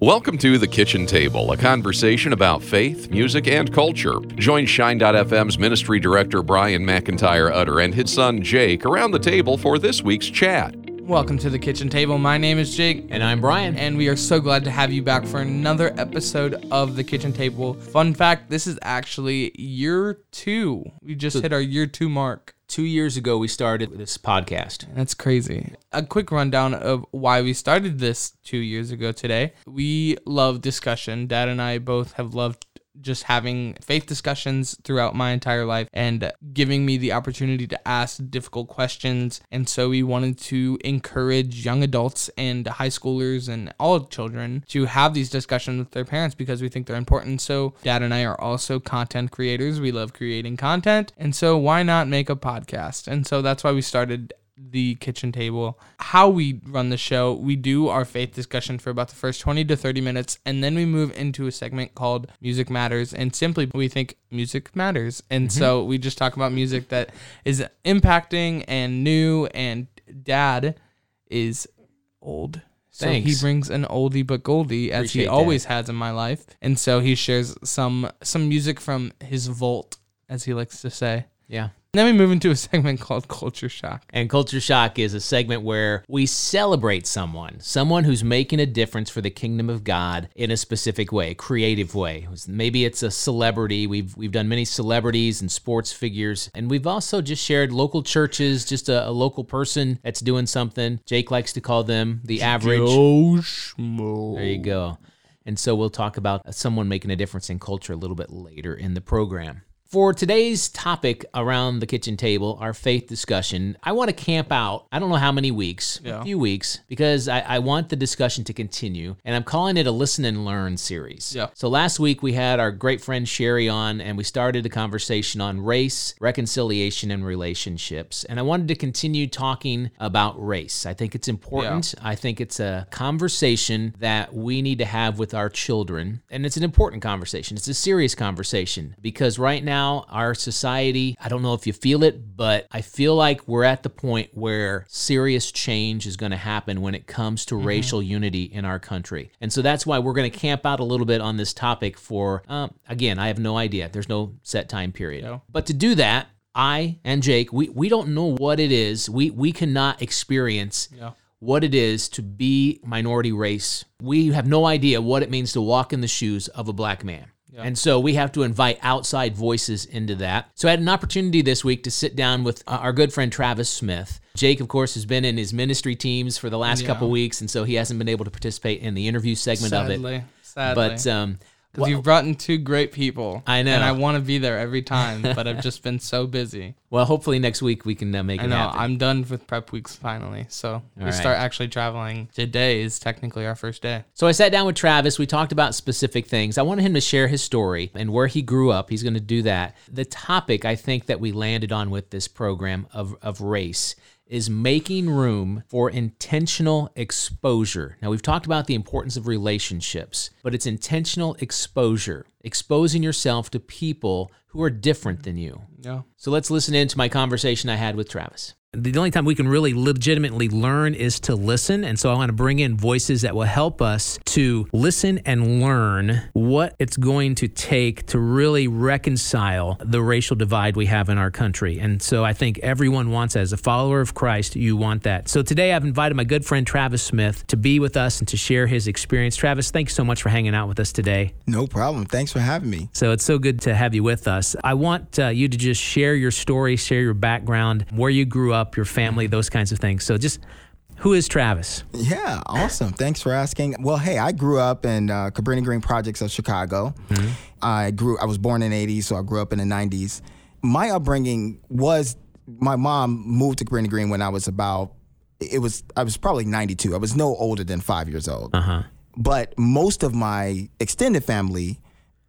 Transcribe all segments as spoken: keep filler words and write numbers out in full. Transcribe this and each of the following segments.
Welcome to The Kitchen Table, a conversation about faith, music, and culture. Join Shine dot F M's ministry director Brian McIntyre Utter and his son Jake around the table for this week's chat. Welcome to The Kitchen Table. My name is Jake. And I'm Brian. And we are so glad to have you back for another episode of The Kitchen Table. Fun fact, this is actually year two. We just so hit our year two mark. Two years ago, we started this podcast. That's crazy. A quick rundown of why we started this two years ago today. We love discussion. Dad and I both have loved just having faith discussions throughout my entire life and giving me the opportunity to ask difficult questions. And so we wanted to encourage young adults and high schoolers and all children to have these discussions with their parents because we think they're important. So Dad and I are also content creators. We love creating content. And so why not make a podcast? And so that's why we started The Kitchen Table. How we run the show, we do our faith discussion for about the first twenty to thirty minutes, and then we move into a segment called Music Matters, and simply we think music matters. And mm-hmm. so we just talk about music that is impacting and new, and Dad is old. So Thanks. He brings an oldie but goldie, as Appreciate he always that. has in my life. And so he shares some some music from his vault, as he likes to say. Yeah. Then we move into a segment called Culture Shock. And Culture Shock is a segment where we celebrate someone, someone who's making a difference for the kingdom of God in a specific way, a creative way. Maybe it's a celebrity. We've we've done many celebrities and sports figures. And we've also just shared local churches, just a, a local person that's doing something. Jake likes to call them the average. Joe Schmo. There you go. And so we'll talk about someone making a difference in culture a little bit later in the program. For today's topic around the kitchen table, our faith discussion, I want to camp out, I don't know how many weeks, yeah. a few weeks, because I, I want the discussion to continue, and I'm calling it a Listen and Learn series. Yeah. So last week we had our great friend Sherry on, and we started a conversation on race, reconciliation, and relationships, and I wanted to continue talking about race. I think it's important. Yeah. I think it's a conversation that we need to have with our children, and it's an important conversation. It's a serious conversation, because right now, our society, I don't know if you feel it, but I feel like we're at the point where serious change is going to happen when it comes to mm-hmm. racial unity in our country. And so that's why we're going to camp out a little bit on this topic for, um, again, I have no idea. There's no set time period. No. But to do that, I and Jake, we, we don't know what it is. We, we cannot experience yeah. what it is to be minority race. We have no idea what it means to walk in the shoes of a black man. Yeah. And so we have to invite outside voices into that. So I had an opportunity this week to sit down with our good friend Travis Smith. Jake, of course, has been in his ministry teams for the last yeah. couple weeks, and so he hasn't been able to participate in the interview segment sadly, of it. Sadly, But um, Because well, you've brought in two great people. I know. And I want to be there every time, but I've just been so busy. Well, hopefully next week we can uh, make I it know, happen. I'm done with prep weeks finally. So All we right. start actually traveling. Today is technically our first day. So I sat down with Travis. We talked about specific things. I wanted him to share his story and where he grew up. He's going to do that. The topic I think that we landed on with this program of, of race is making room for intentional exposure. Now, we've talked about the importance of relationships, but it's intentional exposure, exposing yourself to people who are different than you. Yeah. So let's listen in to my conversation I had with Travis. The only time we can really legitimately learn is to listen. And so I want to bring in voices that will help us to listen and learn what it's going to take to really reconcile the racial divide we have in our country. And so I think everyone wants, as a follower of Christ, you want that. So today I've invited my good friend Travis Smith to be with us and to share his experience. Travis, thanks so much for hanging out with us today. No problem. Thanks for having me. So it's so good to have you with us. I want uh, you to just share your story, share your background, where you grew up, your family, those kinds of things. So just, who is Travis? Yeah, awesome. Thanks for asking. Well, hey, I grew up in uh, Cabrini Green Projects of Chicago. Mm-hmm. I grew. I was born in the eighties, so I grew up in the nineties. My upbringing was, my mom moved to Cabrini Green when I was about, it was, I was probably ninety-two. I was no older than five years old. Uh-huh. But most of my extended family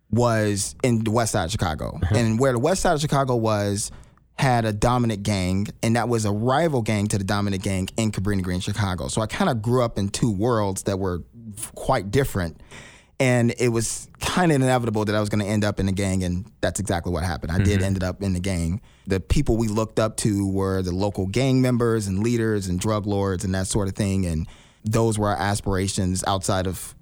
was in the west side of Chicago. Uh-huh. And where the west side of Chicago was, had a dominant gang, and that was a rival gang to the dominant gang in Cabrini Green, Chicago. So I kind of grew up in two worlds that were quite different, and it was kind of inevitable that I was going to end up in the gang, and that's exactly what happened. I mm-hmm. did end up in the gang. The people we looked up to were the local gang members and leaders and drug lords and that sort of thing, and those were our aspirations outside of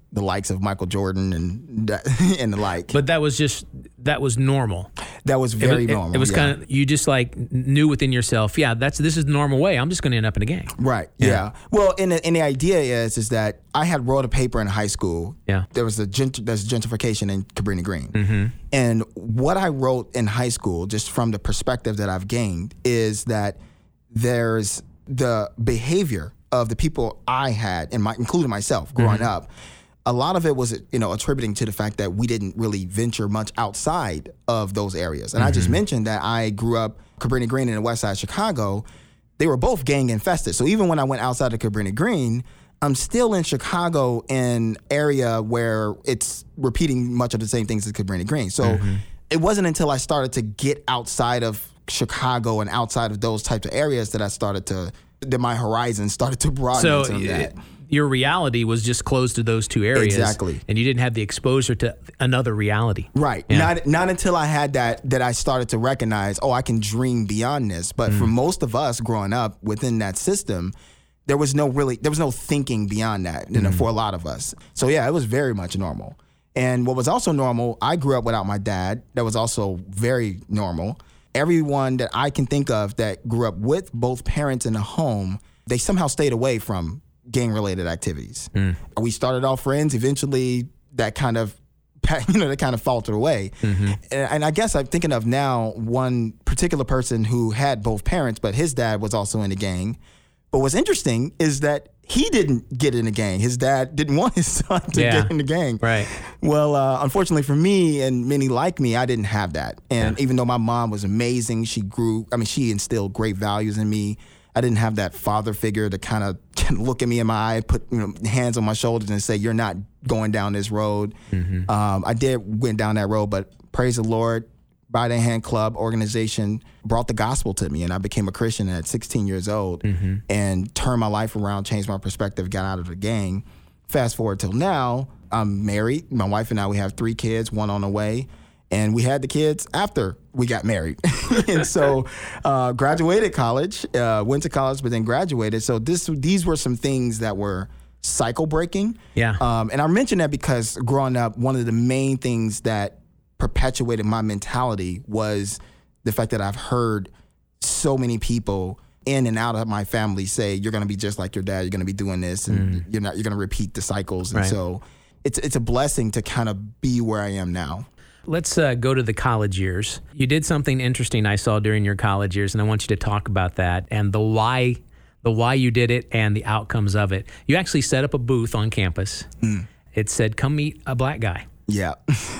the likes of Michael Jordan and and the like. But that was just, that was normal. That was very it, it, normal. It was yeah. kind of, you just like knew within yourself, yeah, that's this is the normal way. I'm just going to end up in a gang. Right. Yeah. yeah. Well, and the, and the idea is is that I had wrote a paper in high school. Yeah. There was a gent- there's gentrification in Cabrini Green. Mm-hmm. And what I wrote in high school, just from the perspective that I've gained, is that there's the behavior of the people I had, and my, including myself, growing mm-hmm. up. A lot of it was, you know, attributing to the fact that we didn't really venture much outside of those areas. And mm-hmm. I just mentioned that I grew up Cabrini Green in the west side of Chicago. They were both gang infested. So even when I went outside of Cabrini Green, I'm still in Chicago in area where it's repeating much of the same things as Cabrini Green. So mm-hmm. it wasn't until I started to get outside of Chicago and outside of those types of areas that I started to, that my horizon started to broaden so into that. It, your reality was just closed to those two areas. Exactly. And you didn't have the exposure to another reality. Right. Yeah. Not not until I had that, that I started to recognize, oh, I can dream beyond this. But mm. for most of us growing up within that system, there was no really, there was no thinking beyond that, you know, mm. for a lot of us. So yeah, it was very much normal. And what was also normal, I grew up without my dad. That was also very normal. Everyone that I can think of that grew up with both parents in a home, they somehow stayed away from gang-related activities. Mm. We started off friends. Eventually, that kind of, you know, that kind of faltered away. Mm-hmm. And, and I guess I'm thinking of now one particular person who had both parents, but his dad was also in the gang. But what's interesting is that he didn't get in the gang. His dad didn't want his son to yeah. get in the gang. Right. Well, uh, unfortunately for me and many like me, I didn't have that. And yeah. even though my mom was amazing, she grew, I mean, she instilled great values in me. I didn't have that father figure to kind of look at me in my eye, put you know, hands on my shoulders and say, you're not going down this road. Mm-hmm. Um, I did went down that road, but praise the Lord, By the Hand Club organization brought the gospel to me, and I became a Christian at sixteen years old mm-hmm. and turned my life around, changed my perspective, got out of the gang. Fast forward till now, I'm married. My wife and I, we have three kids, one on the way. And we had the kids after we got married. And so uh, graduated college, uh, went to college, but then graduated. So this, these were some things that were cycle breaking. Yeah. Um, and I mention that because growing up, one of the main things that perpetuated my mentality was the fact that I've heard so many people in and out of my family say, you're going to be just like your dad, you're going to be doing this, and mm. you're not, you're going to repeat the cycles. And right. so it's it's a blessing to kind of be where I am now. Let's uh, go to the college years. You did something interesting I saw during your college years, and I want you to talk about that and the why, the why you did it and the outcomes of it. You actually set up a booth on campus. Mm. It said, come meet a black guy. Yeah.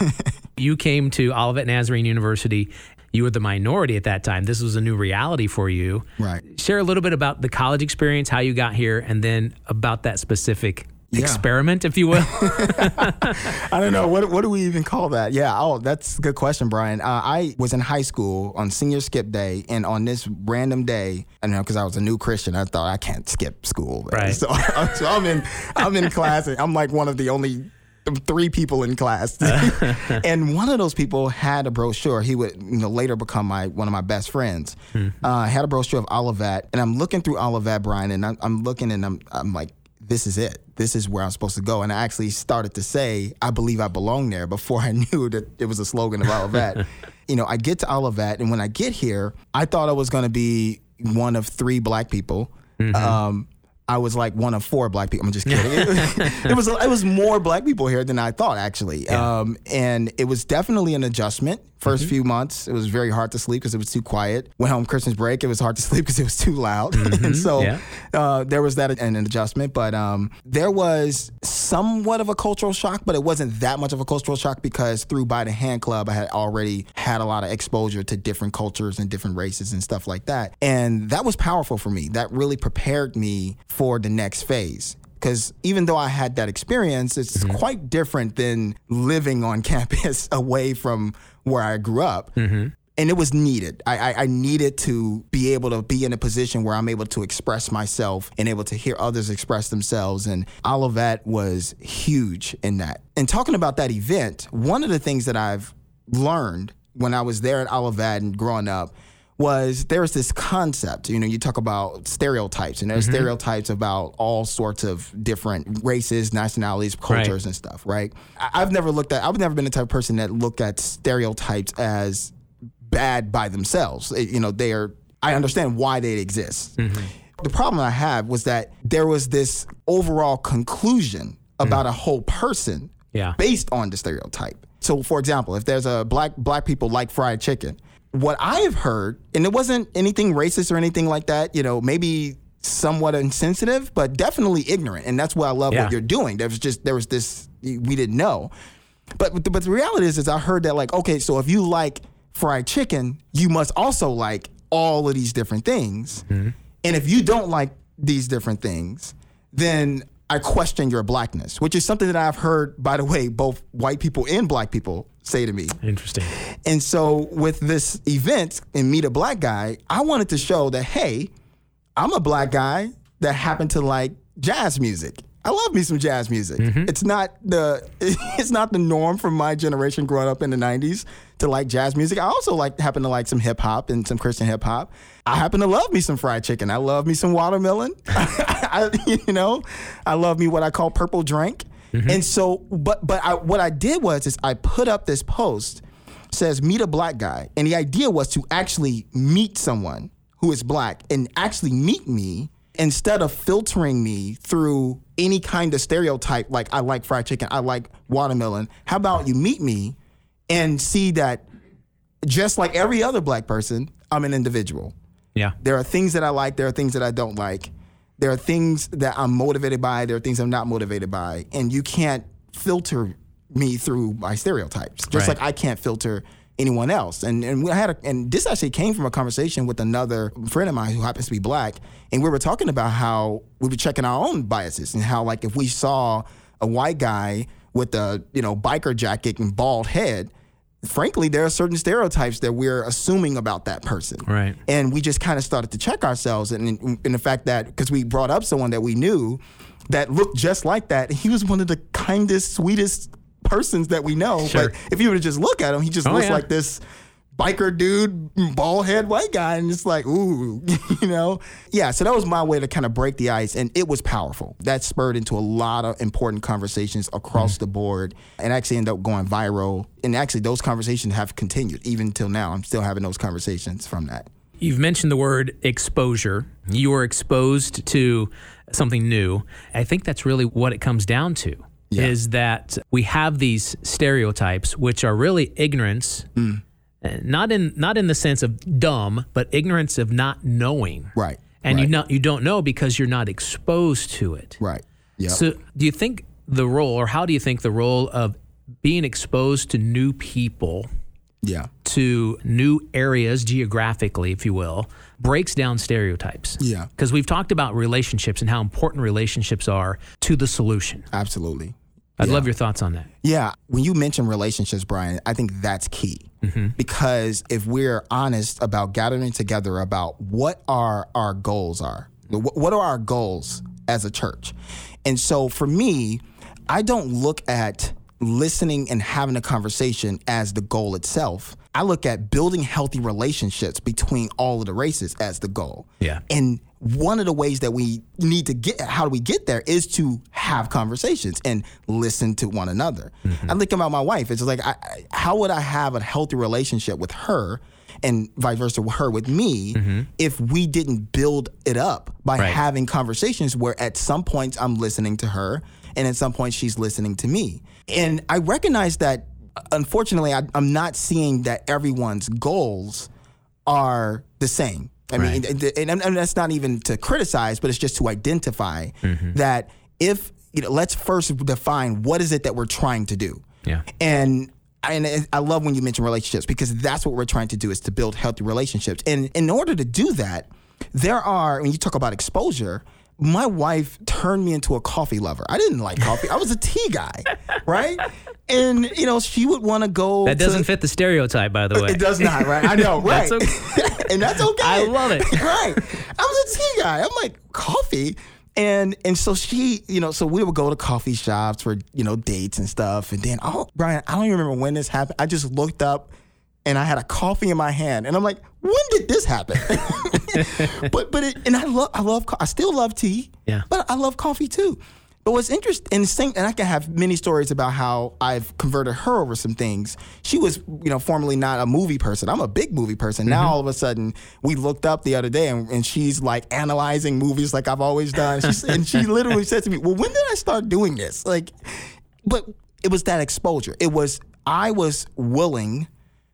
You came to Olivet Nazarene University. You were the minority at that time. This was a new reality for you. Right. Share a little bit about the college experience, how you got here, and then about that specific yeah. experiment, if you will. I don't know. What what do we even call that? Yeah. Oh, that's a good question, Brian. Uh, I was in high school on senior skip day, and on this random day, I don't know, because I was a new Christian, I thought I can't skip school. Right. So, so I'm in I'm in class, and I'm like one of the only three people in class. And one of those people had a brochure. He would, you know, later become my one of my best friends. Hmm. Uh, had a brochure of Olivet, and I'm looking through Olivet, Brian, and I'm, I'm looking, and I'm I'm like, this is it. This is where I'm supposed to go. And I actually started to say, I believe I belong there, before I knew that it was a slogan of Olivet. You know, I get to Olivet, and when I get here, I thought I was going to be one of three black people. Mm-hmm. Um, I was like one of four black people. I'm just kidding. it, was, it was it was more black people here than I thought, actually. Yeah. Um, and it was definitely an adjustment. First mm-hmm. few months, it was very hard to sleep because it was too quiet. Went home Christmas break, it was hard to sleep because it was too loud. Mm-hmm. And so yeah. uh, there was that an adjustment. But um, there was somewhat of a cultural shock, but it wasn't that much of a cultural shock because through By the Hand Club, I had already had a lot of exposure to different cultures and different races and stuff like that. And that was powerful for me. That really prepared me for the next phase. Because even though I had that experience, it's mm-hmm. quite different than living on campus away from where I grew up. Mm-hmm. And it was needed. I, I, I needed to be able to be in a position where I'm able to express myself and able to hear others express themselves. And Olivet was huge in that. And talking about that event, one of the things that I've learned when I was there at Olivet and growing up was there was this concept, you know, you talk about stereotypes, and there's mm-hmm. stereotypes about all sorts of different races, nationalities, cultures, right. and stuff, right? I, I've never looked at, I've never been the type of person that looked at stereotypes as bad by themselves. It, you know, they are, I understand why they exist. Mm-hmm. The problem I had was that there was this overall conclusion about mm. a whole person yeah. based on the stereotype. So, for example, if there's a black black people like fried chicken, what I have heard, and it wasn't anything racist or anything like that, you know, maybe somewhat insensitive, but definitely ignorant. And that's what I love yeah. what you're doing. There was just, there was this, we didn't know. But, but the reality is, is I heard that like, okay, so if you like fried chicken, you must also like all of these different things. Mm-hmm. And if you don't like these different things, then I question your blackness, which is something that I've heard, by the way, both white people and black people say to me. Interesting. And so with this event in Meet a Black Guy, I wanted to show that, hey, I'm a black guy that happened to like jazz music. I love me some jazz music. Mm-hmm. It's not the it's not the norm for my generation growing up in the nineties to like jazz music. I also like happen to like some hip hop and some Christian hip hop. I happen to love me some fried chicken. I love me some watermelon. I, you know, I love me what I call purple drink. Mm-hmm. And so, but but I, what I did was is I put up this post says Meet a Black Guy, and the idea was to actually meet someone who is black and actually meet me instead of filtering me through any kind of stereotype like I like fried chicken, I like watermelon. How about you meet me and see that just like every other black person, I'm an individual. Yeah. There are things that I like, there are things that I don't like. There are things that I'm motivated by, there are things I'm not motivated by. And you can't filter me through my stereotypes, just right. like I can't filter anyone else. And and we had a, and this actually came from a conversation with another friend of mine who happens to be black, and we were talking about how we were checking our own biases and how like if we saw a white guy with a, you know, biker jacket and bald head, frankly, there are certain stereotypes that we're assuming about that person. Right. And we just kind of started to check ourselves, and in, in the fact that because we brought up someone that we knew that looked just like that, he was one of the kindest, sweetest persons that we know. Sure. But if you were to just look at him, he just oh, looks yeah. like this biker dude, bald head white guy, and it's like, ooh, you know? Yeah, so that was my way to kind of break the ice, and it was powerful. That spurred into a lot of important conversations across mm-hmm. the board, and actually ended up going viral. And actually, those conversations have continued even till now. I'm still having those conversations from that. You've mentioned the word exposure. You were exposed to something new. I think that's really what it comes down to. Yeah. Is that we have these stereotypes, which are really ignorance, mm. not in not in the sense of dumb, but ignorance of not knowing. Right. And right. you not you don't know because you're not exposed to it. Right. Yep. So do you think the role, or how do you think the role of being exposed to new people, yeah, to new areas geographically, if you will, breaks down stereotypes? Yeah. Because we've talked about relationships and how important relationships are to the solution. Absolutely. I'd yeah. love your thoughts on that. Yeah. When you mention relationships, Brian, I think that's key. Mm-hmm. Because if we're honest about gathering together about what our, our goals are, what are our goals as a church? And so for me, I don't look at listening and having a conversation as the goal itself. I look at building healthy relationships between all of the races as the goal. Yeah. And one of the ways that we need to get, how do we get there, is to have conversations and listen to one another. Mm-hmm. I think about my wife. It's like, I, how would I have a healthy relationship with her and vice versa, with her with me, mm-hmm. if we didn't build it up by right. having conversations where at some points I'm listening to her and at some point she's listening to me. And I recognize that, unfortunately, I, I'm not seeing that everyone's goals are the same. I right. mean, and, and, and that's not even to criticize, but it's just to identify mm-hmm. that if, you know, let's first define what is it that we're trying to do. Yeah. And and I love when you mention relationships, because that's what we're trying to do, is to build healthy relationships. And in order to do that, there are, when you talk about exposure, my wife turned me into a coffee lover. I didn't like coffee. I was a tea guy, right? And, you know, she would want to go. That doesn't to, fit the stereotype, by the way. It does not, right? I know, right? That's okay. And that's okay. I love it. Right. I was a tea guy. I'm like, coffee? And and so she, you know, so we would go to coffee shops for, you know, dates and stuff. And then, oh, Brian, I don't even remember when this happened. I just looked up and I had a coffee in my hand, and I'm like, when did this happen? but but it, and I love I love I still love tea. Yeah. But I love coffee too. But what's interesting, and, and I can have many stories about how I've converted her over some things. She was, you know, formerly not a movie person. I'm a big movie person. Mm-hmm. Now all of a sudden, we looked up the other day, and, and she's like analyzing movies like I've always done. She, and she literally said to me, "Well, when did I start doing this?" Like, but it was that exposure. It was I was willing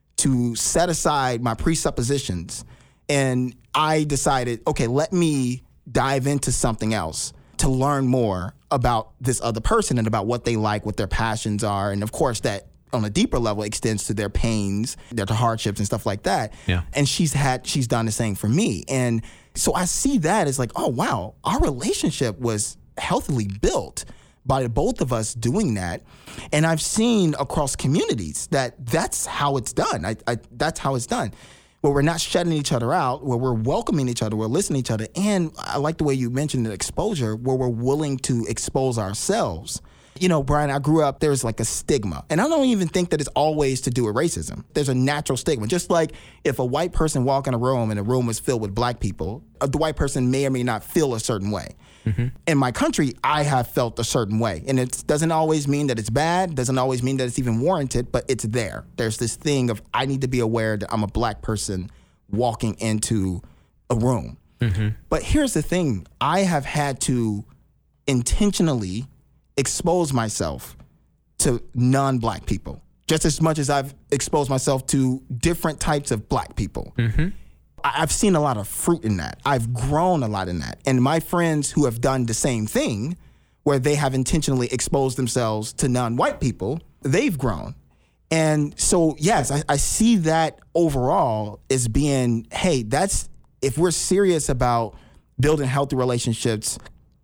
to set aside my presuppositions, and I decided, okay, let me dive into something else to learn more about this other person and about what they like, what their passions are. And of course, that on a deeper level extends to their pains, their hardships and stuff like that. Yeah. And she's had, she's done the same for me. And so I see that as like, oh, wow, our relationship was healthily built by both of us doing that. And I've seen across communities that that's how it's done. I, I that's how it's done. Where we're not shutting each other out, where we're welcoming each other, we're listening to each other. And I like the way you mentioned the exposure, where we're willing to expose ourselves. You know, Brian, I grew up, there's like a stigma. And I don't even think that it's always to do with racism. There's a natural stigma. Just like if a white person walk in a room and the room is filled with black people, the white person may or may not feel a certain way. Mm-hmm. In my country, I have felt a certain way. And it doesn't always mean that it's bad, doesn't always mean that it's even warranted, but it's there. There's this thing of I need to be aware that I'm a black person walking into a room. Mm-hmm. But here's the thing. I have had to intentionally expose myself to non-black people, just as much as I've exposed myself to different types of black people. Mm-hmm. I've seen a lot of fruit in that. I've grown a lot in that. And my friends who have done the same thing, where they have intentionally exposed themselves to non-white people, they've grown. And so, yes, I, I see that overall as being, hey, that's, if we're serious about building healthy relationships,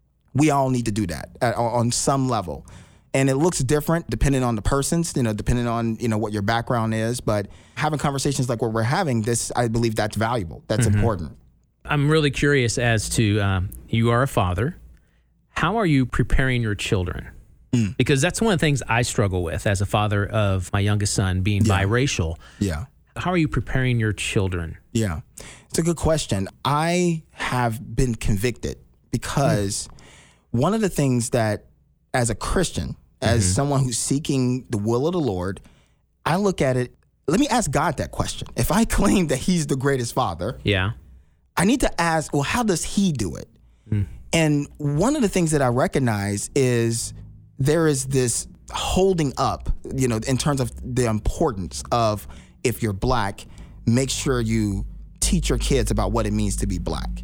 we all need to do that at, on some level. And it looks different depending on the persons, you know, depending on, you know, what your background is. But having conversations like what we're having, this, I believe that's valuable. That's mm-hmm. important. I'm really curious as to, um, you are a father. How are you preparing your children? Mm. Because that's one of the things I struggle with as a father of my youngest son being yeah. biracial. Yeah. How are you preparing your children? Yeah. It's a good question. I have been convicted because mm. one of the things that, as a Christian, as mm-hmm. someone who's seeking the will of the Lord, I look at it, let me ask God that question. If I claim that he's the greatest father, yeah, I need to ask, well, how does he do it? Mm. And one of the things that I recognize is there is this holding up, you know, in terms of the importance of, if you're black, make sure you teach your kids about what it means to be black.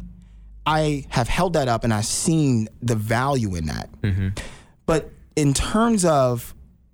I have held that up and I've seen the value in that. Mm-hmm. But in terms of,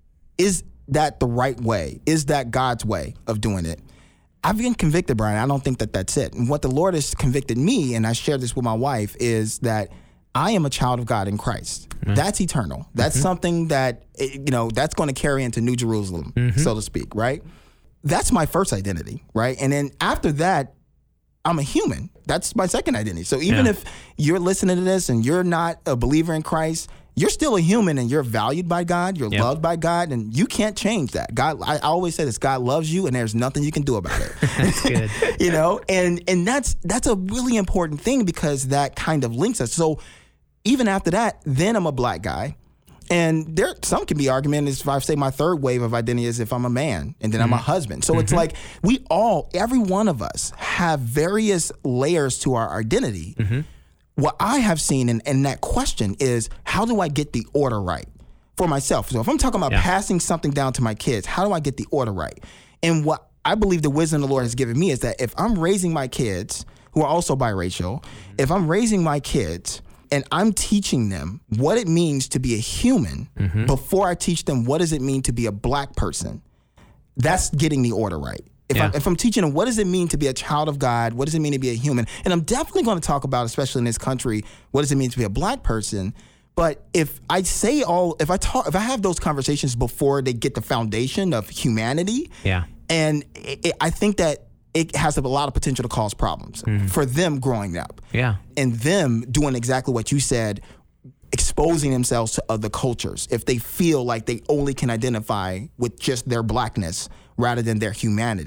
is that the right way? Is that God's way of doing it? I've been convicted, Brian. I don't think that that's it. And what the Lord has convicted me, and I share this with my wife, is that I am a child of God in Christ. Mm-hmm. That's eternal. That's mm-hmm. something that, you know, that's going to carry into New Jerusalem, mm-hmm. so to speak, right? That's my first identity, right? And then after that, I'm a human. That's my second identity. So even yeah. if you're listening to this and you're not a believer in Christ, you're still a human and you're valued by God. You're yep. loved by God, and you can't change that. God, I always say this: God loves you, and there's nothing you can do about it. That's good. You know, and and that's that's a really important thing, because that kind of links us. So even after that, then I'm a black guy, and there some can be argument is if I say my third wave of identity is if I'm a man, and then mm-hmm. I'm a husband. So mm-hmm. it's like we all, every one of us, have various layers to our identity. Mm-hmm. What I have seen in, in that question is, how do I get the order right for myself? So if I'm talking about yeah. passing something down to my kids, how do I get the order right? And what I believe the wisdom the Lord has given me is that if I'm raising my kids, who are also biracial, mm-hmm. if I'm raising my kids and I'm teaching them what it means to be a human mm-hmm. before I teach them what does it mean to be a black person, that's getting the order right. If, yeah. I, if I'm teaching them what does it mean to be a child of God, what does it mean to be a human, and I'm definitely going to talk about, especially in this country, what does it mean to be a black person. But if I say all, if I talk, if I have those conversations before they get the foundation of humanity, yeah, and it, it, I think that it has a lot of potential to cause problems mm-hmm. for them growing up, yeah, and them doing exactly what you said, exposing themselves to other cultures if they feel like they only can identify with just their blackness rather than their humanity.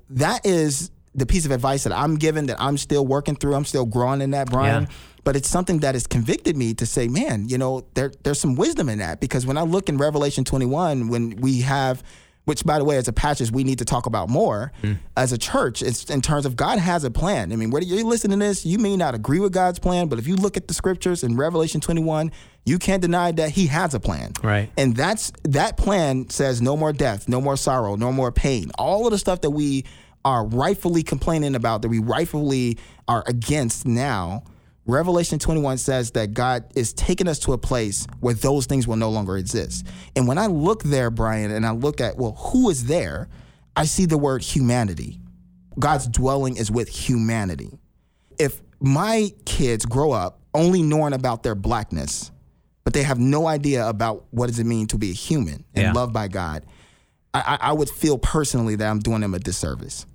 that is the piece of advice that I'm given, that I'm still working through. I'm still growing in that, Brian. Yeah. But it's something that has convicted me to say, man, you know, there there's some wisdom in that. Because when I look in Revelation twenty-one, when we have, which by the way, as a passage we need to talk about more mm. as a church, it's in terms of God has a plan. I mean, whether you're listening to this, you may not agree with God's plan, but if you look at the scriptures in Revelation twenty-one, you can't deny that he has a plan. Right. And that's that plan says no more death, no more sorrow, no more pain. All of the stuff that we are rightfully complaining about, that we rightfully are against now, Revelation twenty-one says that God is taking us to a place where those things will no longer exist. And when I look there, Brian, and I look at, well, who is there? I see the word humanity. God's dwelling is with humanity. If my kids grow up only knowing about their blackness, but they have no idea about what does it mean to be a human and yeah. loved by God, I, I would feel personally that I'm doing them a disservice.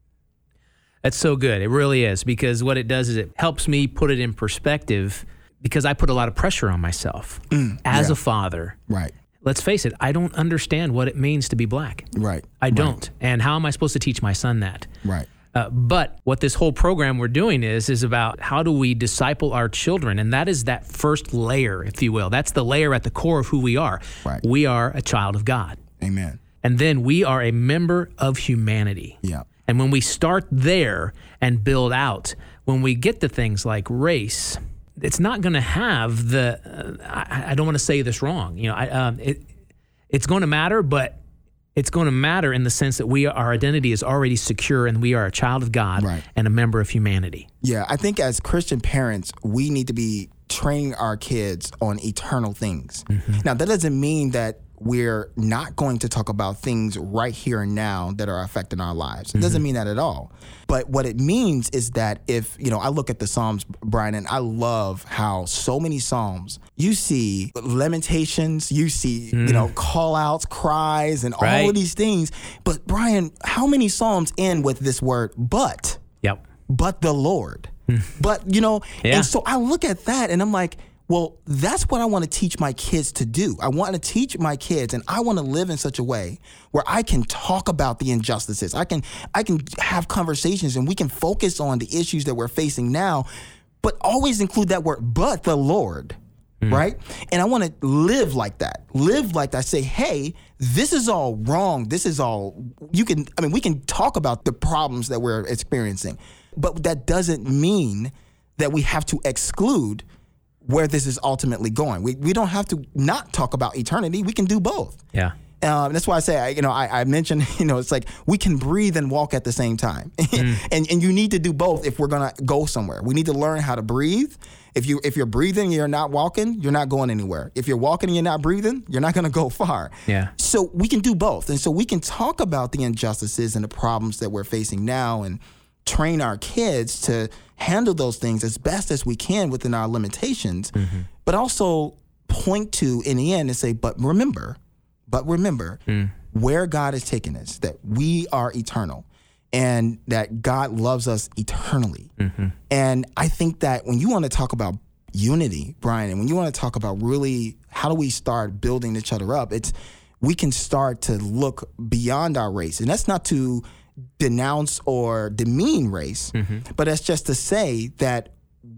That's so good. It really is, because what it does is it helps me put it in perspective, because I put a lot of pressure on myself mm, as yeah. a father. Right. Let's face it, I don't understand what it means to be black. Right. I don't. Right. And how am I supposed to teach my son that? Right. Uh, but what this whole program we're doing is, is about how do we disciple our children? And that is that first layer, if you will. That's the layer at the core of who we are. Right. We are a child of God. Amen. And then we are a member of humanity. Yeah. And when we start there and build out, when we get to things like race, it's not going to have the, uh, I, I don't want to say this wrong, you know, I, um, it, it's going to matter, but it's going to matter in the sense that we, our identity is already secure and we are a child of God right. and a member of humanity. Yeah, I think as Christian parents, we need to be training our kids on eternal things. Mm-hmm. Now, that doesn't mean that we're not going to talk about things right here and now that are affecting our lives. It mm-hmm. doesn't mean that at all. But what it means is that if, you know, I look at the Psalms, Brian, and I love how so many Psalms, you see lamentations, you see, mm. you know, call outs, cries, and right. all of these things. But Brian, how many Psalms end with this word, but? Yep. But the Lord. But, you know, yeah. and so I look at that and I'm like, well, that's what I want to teach my kids to do. I want to teach my kids, and I want to live in such a way where I can talk about the injustices. I can I can have conversations, and we can focus on the issues that we're facing now, but always include that word, but the Lord, mm. right? And I want to live like that. Live like that. Say, hey, this is all wrong. This is all, you can, I mean, we can talk about the problems that we're experiencing, but that doesn't mean that we have to exclude where this is ultimately going. We we don't have to not talk about eternity. We can do both. Yeah. Um, that's why I say, I, you know, I, I mentioned, you know, it's like we can breathe and walk at the same time. Mm. and and you need to do both if we're going to go somewhere. We need to learn how to breathe. If, you, if you're breathing and you're not walking, you're not going anywhere. If you're walking and you're not breathing, you're not going to go far. Yeah. So we can do both. And so we can talk about the injustices and the problems that we're facing now and train our kids to handle those things as best as we can within our limitations, mm-hmm. but also point to, in the end, and say, but remember, but remember mm. where God is taking us, that we are eternal and that God loves us eternally. Mm-hmm. And I think that when you want to talk about unity, Brian, and when you want to talk about really how do we start building each other up, it's we can start to look beyond our race. And that's not to denounce or demean race, mm-hmm. but that's just to say that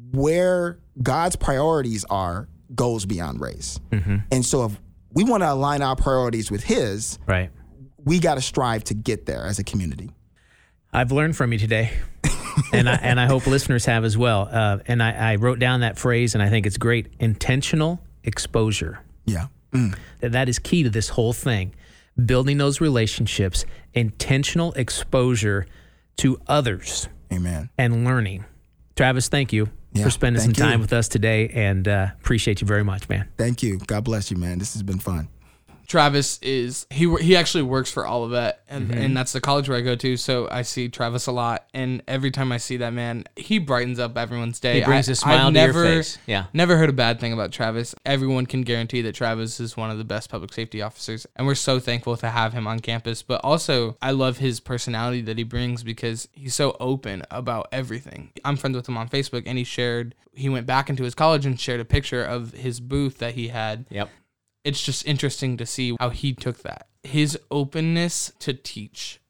where God's priorities are goes beyond race. Mm-hmm. And so if we want to align our priorities with his, right, we got to strive to get there as a community. I've learned from you today, and I and I hope listeners have as well. Uh, and I, I wrote down that phrase, and I think it's great: intentional exposure. Yeah, mm. that is key to this whole thing. Building those relationships, intentional exposure to others. Amen. And learning. Travis, thank you yeah, for spending some time you. with us today, and uh, appreciate you very much, man. Thank you. God bless you, man. This has been fun. Travis is, he he actually works for Olivet, and, Mm-hmm. and that's the college where I go to, so I see Travis a lot, and every time I see that man, he brightens up everyone's day. He brings I, a smile I've to never, your face. Yeah. Never heard a bad thing about Travis. Everyone can guarantee that Travis is one of the best public safety officers, and we're so thankful to have him on campus, but also I love his personality that he brings because he's so open about everything. I'm friends with him on Facebook, and he shared, he went back into his college and shared a picture of his booth that he had. Yep. It's just interesting to see how he took that. His openness to teach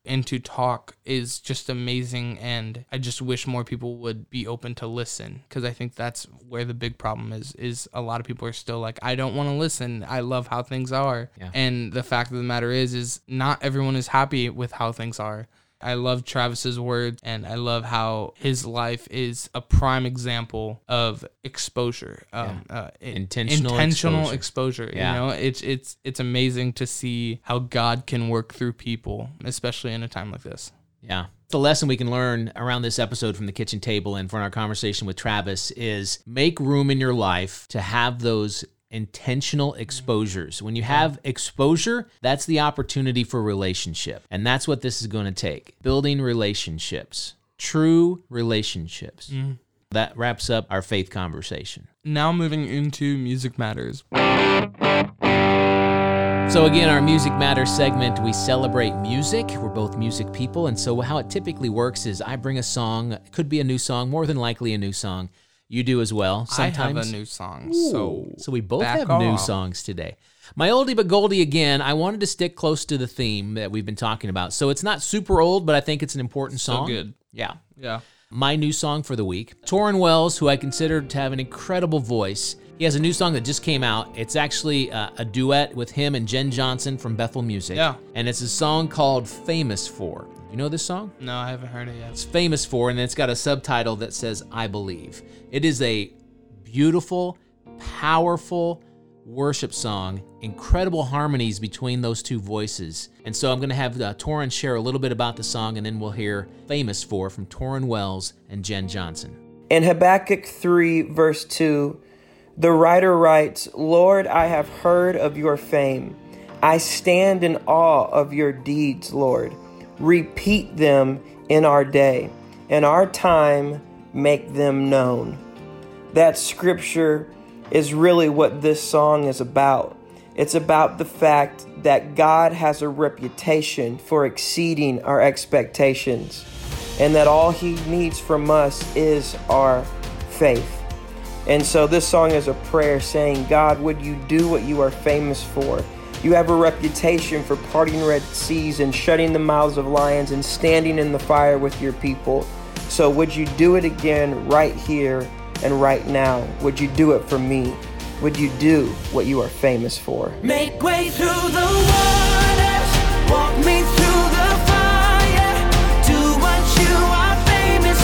and to talk is just amazing, and I just wish more people would be open to listen, because I think that's where the big problem is, is a lot of people are still like, I don't want to listen. I love how things are. Yeah. And the fact of the matter is, is not everyone is happy with how things are. I love Travis's words, and I love how his life is a prime example of exposure, um, Yeah. uh, it- Intentional intentional exposure. exposure. Yeah. You know, it's it's it's amazing to see how God can work through people, especially in a time like this. Yeah. The lesson we can learn around this episode from the kitchen table and from our conversation with Travis is make room in your life to have those intentional exposures. When you have exposure, that's the opportunity for relationship. And that's what this is going to take. Building relationships, true relationships. Mm-hmm. That wraps up our faith conversation. Now moving into Music Matters. So again, our Music Matters segment, we celebrate music. We're both music people. And so how it typically works is I bring a song. It could be a new song, more than likely a new song. You do as well. Sometimes. I have a new song, so So we both back have new off. songs today. My oldie but goldie again, I wanted to stick close to the theme that we've been talking about. So it's not super old, but I think it's an important So song. good. Yeah. Yeah. My new song for the week. Torrin Wells, who I consider to have an incredible voice. He has a new song that just came out. It's actually uh, a duet with him and Jen Johnson from Bethel Music. Yeah. And it's a song called Famous For. You know this song? No, I haven't heard it yet. It's Famous For, and then it's got a subtitle that says I Believe. It is a beautiful, powerful worship song, incredible harmonies between those two voices. And so I'm going to have uh, Torrin share a little bit about the song, and then we'll hear Famous For from Torrin Wells and Jen Johnson. In Habakkuk three, verse two, the writer writes, Lord, I have heard of your fame. I stand in awe of your deeds, Lord. Repeat them in our day. In our time, make them known. That scripture is really what this song is about. It's about the fact that God has a reputation for exceeding our expectations, and that all he needs from us is our faith. And so this song is a prayer saying, God, would you do what you are famous for? You have a reputation for parting red seas and shutting the mouths of lions and standing in the fire with your people. So would you do it again right here and right now? Would you do it for me? Would you do what you are famous for? Make way through the waters, walk me through the fire, do what you are famous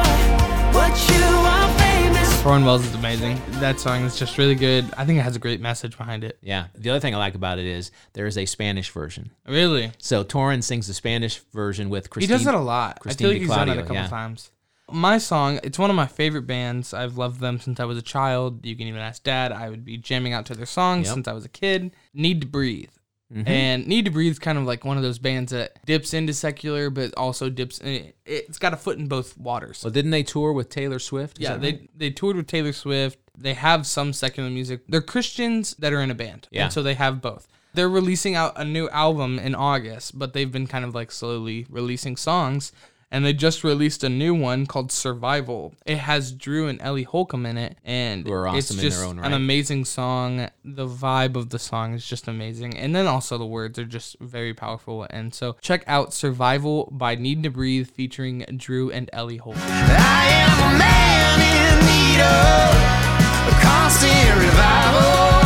for, what you are famous for. Torrin Wells is amazing. That song is just really good. I think it has a great message behind it. Yeah. The other thing I like about it is there is a Spanish version. Really? So Torrin sings the Spanish version with Christine. He does it a lot. Christine I feel like he's done it a DiClaudio, couple yeah. times. My song, it's one of my favorite bands. I've loved them since I was a child. You can even ask Dad. I would be jamming out to their songs Yep. since I was a kid. Need to Breathe. Mhm. And Need to Breathe is kind of like one of those bands that dips into secular, but also dips in, it's got a foot in both waters. Well, didn't they tour with Taylor Swift? Is Yeah, that they right? they toured with Taylor Swift. They have some secular music. They're Christians that are in a band. Yeah. And so they have both. They're releasing out a new album in August, but they've been kind of like slowly releasing songs. And they just released a new one called Survival. It has Drew and Ellie Holcomb in it. And Who are awesome it's in just their own right. an amazing song. The vibe of the song is just amazing. And then also the words are just very powerful. And so check out Survival by Need to Breathe featuring Drew and Ellie Holcomb. I am a man in need of a constant revival.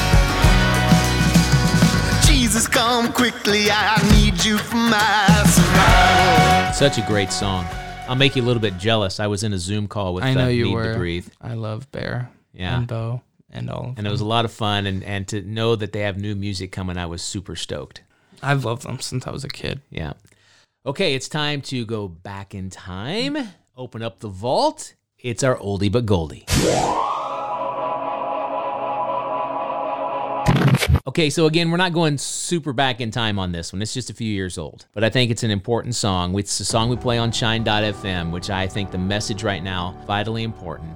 Jesus, come quickly, I need you for my survival. Such a great song. I'll make you a little bit jealous. I was in a Zoom call with I know uh, you Need were. to Breathe, I love Bear Yeah. and Bo and all of and it was a lot of fun. And, and to know that they have new music coming, I was super stoked. I've loved them since I was a kid. Yeah. Okay, it's time to go back in time, open up the vault. It's our oldie but goldie. Okay, so again, we're not going super back in time on this one. It's just a few years old. But I think it's an important song. It's a song we play on Shine dot F M, which I think the message right now, vitally important.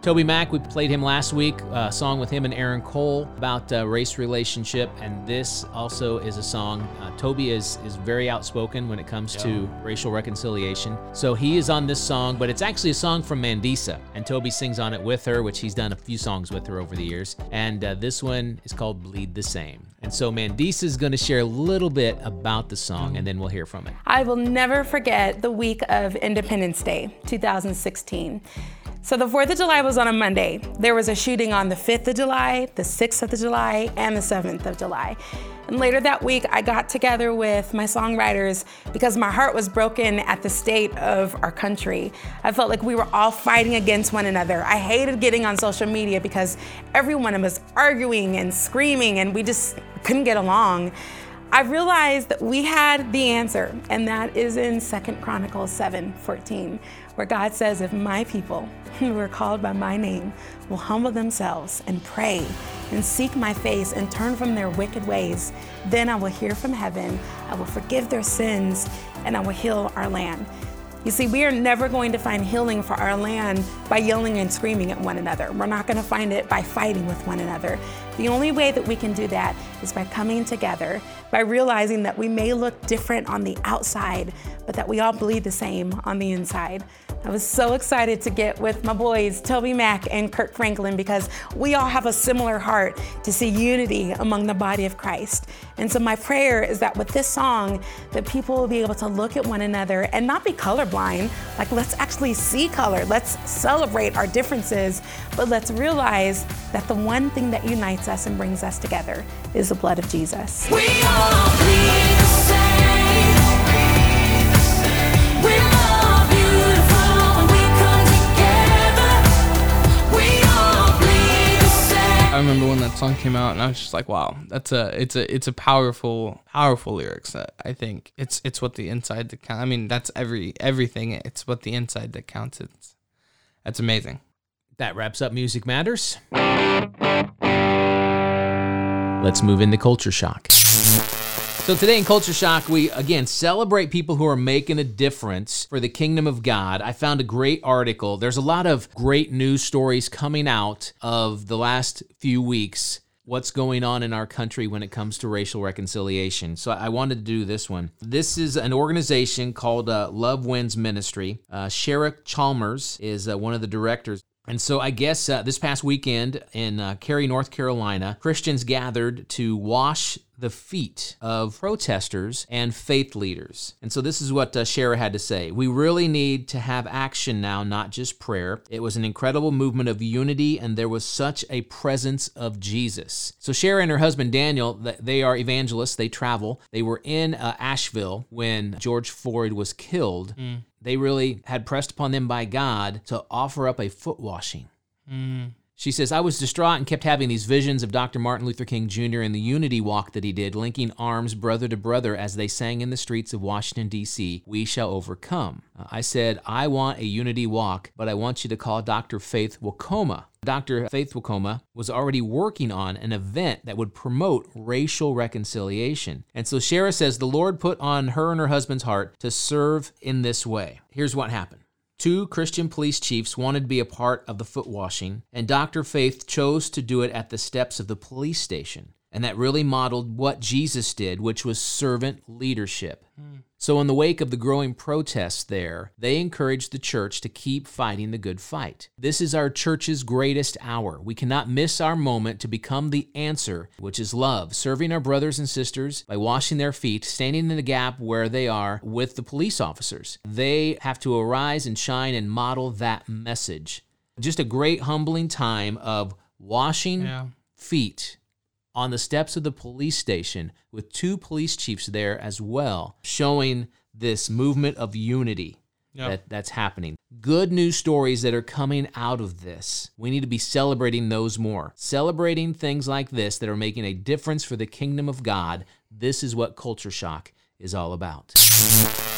TobyMac, we played him last week, a song with him and Aaron Cole about uh, race relationship, and this also is a song. Uh, Toby is is very outspoken when it comes to racial reconciliation. So he is on this song, but it's actually a song from Mandisa, and Toby sings on it with her, which he's done a few songs with her over the years. And uh, this one is called Bleed the Same. And so Mandisa is going to share a little bit about the song, and then we'll hear from it. I will never forget the week of Independence Day, two thousand sixteen. So the fourth of July was on a Monday. There was a shooting on the fifth of July, the sixth of July, and the seventh of July. And later that week, I got together with my songwriters because my heart was broken at the state of our country. I felt like we were all fighting against one another. I hated getting on social media because everyone was arguing and screaming, and we just couldn't get along. I realized that we had the answer, and that is in Second Chronicles seven fourteen, where God says, if my people who are called by my name will humble themselves and pray and seek my face and turn from their wicked ways, then I will hear from heaven, I will forgive their sins, and I will heal our land. You see, we are never going to find healing for our land by yelling and screaming at one another. We're not going to find it by fighting with one another. The only way that we can do that is by coming together, by realizing that we may look different on the outside, but that we all bleed the same on the inside. I was so excited to get with my boys, TobyMac and Kirk Franklin, because we all have a similar heart to see unity among the body of Christ. And so my prayer is that with this song, that people will be able to look at one another and not be colorblind. Like, let's actually see color. Let's celebrate our differences, but let's realize that the one thing that unites us and brings us together is the blood of Jesus. We all bleed the same. We're all beautiful when we come together. We all bleed the same. I remember when that song came out, and I was just like, "Wow, that's a it's a it's a powerful powerful lyrics." That I think it's it's what the inside that counts. I mean, that's every everything. It's what the inside that counts. It's that's amazing. That wraps up Music Matters. Let's move into Culture Shock. So today in Culture Shock, we, again, celebrate people who are making a difference for the kingdom of God. I found a great article. There's a lot of great news stories coming out of the last few weeks, what's going on in our country when it comes to racial reconciliation. So I wanted to do this one. This is an organization called uh, Love Wins Ministry. Uh, Sherrick Chalmers is uh, one of the directors. And so I guess uh, this past weekend in uh, Cary, North Carolina, Christians gathered to wash the feet of protesters and faith leaders. And so this is what uh, Shara had to say. We really need to have action now, not just prayer. It was an incredible movement of unity, and there was such a presence of Jesus. So Shara and her husband Daniel, they are evangelists. They travel. They were in uh, Asheville when George Floyd was killed. Mm. They really had pressed upon them by God to offer up a foot washing. Mm. She says, I was distraught and kept having these visions of Doctor Martin Luther King Junior and the unity walk that he did, linking arms brother to brother as they sang in the streets of Washington, D C, "We shall overcome." Uh, I said, I want a unity walk, but I want you to call Doctor Faith Wokoma. Doctor Faith Wokoma was already working on an event that would promote racial reconciliation. And so Shara says the Lord put on her and her husband's heart to serve in this way. Here's what happened. Two Christian police chiefs wanted to be a part of the foot washing, and Doctor Faith chose to do it at the steps of the police station. And that really modeled what Jesus did, which was servant leadership. Mm. So in the wake of the growing protests there, they encouraged the church to keep fighting the good fight. This is our church's greatest hour. We cannot miss our moment to become the answer, which is love, serving our brothers and sisters by washing their feet, standing in the gap where they are with the police officers. They have to arise and shine and model that message. Just a great humbling time of washing yeah. feet on the steps of the police station with two police chiefs there as well, showing this movement of unity yep. that, that's happening. Good news stories that are coming out of this. We need to be celebrating those more. Celebrating things like this that are making a difference for the kingdom of God. This is what Culture Shock is all about.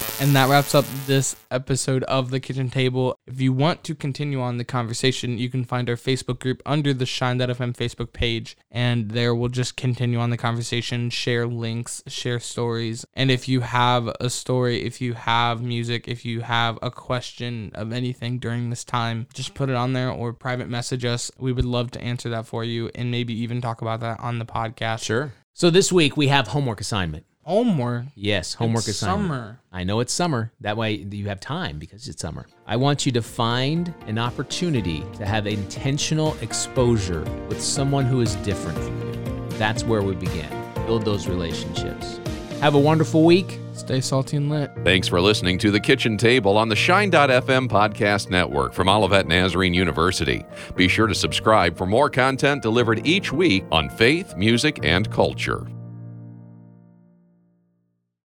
And that wraps up this episode of The Kitchen Table. If you want to continue on the conversation, you can find our Facebook group under the Shine dot F M Facebook page, and there we'll just continue on the conversation, share links, share stories. And if you have a story, if you have music, if you have a question of anything during this time, just put it on there or private message us. We would love to answer that for you and maybe even talk about that on the podcast. Sure. So this week we have homework assignment. Homework. Yes, homework It's assignment. summer. I know it's summer. That way you have time because it's summer. I want you to find an opportunity to have intentional exposure with someone who is different from you. That's where we begin. Build those relationships. Have a wonderful week. Stay salty and lit. Thanks for listening to The Kitchen Table on the Shine dot F M podcast network from Olivet Nazarene University. Be sure to subscribe for more content delivered each week on faith, music, and culture.